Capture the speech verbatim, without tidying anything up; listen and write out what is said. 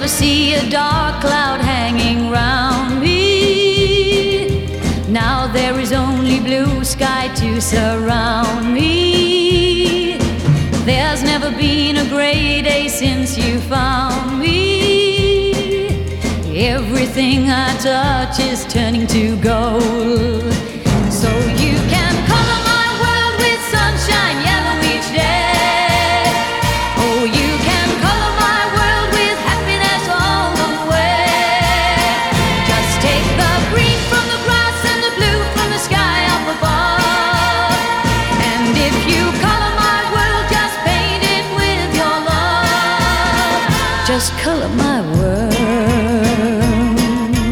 never see a dark cloud hanging round me. Now there is only blue sky to surround me. There's never been a gray day since you found me. Everything I touch is turning to gold. So you can color my world with sunshine yellow each day. Oh, you can color my world with happiness all the way. Just take the green from the grass and the blue from the sky up above. And if you color my world, just paint it with your love. Just color my